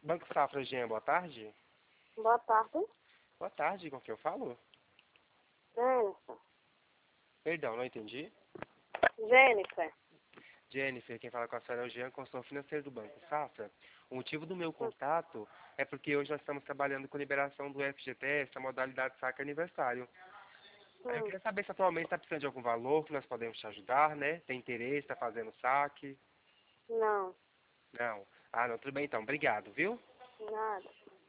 Banco Safra, Jean, boa tarde. Boa tarde. Boa tarde, com quem eu falo? Jennifer. Perdão, não entendi. Jennifer. Jennifer, quem fala com a senhora é o Jean, consultor financeiro do Banco Safra. O motivo do meu contato é porque hoje nós estamos trabalhando com liberação do FGTS, a modalidade saque aniversário. Aí eu queria saber se atualmente está precisando de algum valor que nós podemos te ajudar, né? Tem interesse, está fazendo saque? Não. Não. Ah, não, tudo bem então. Obrigado, viu? Nada.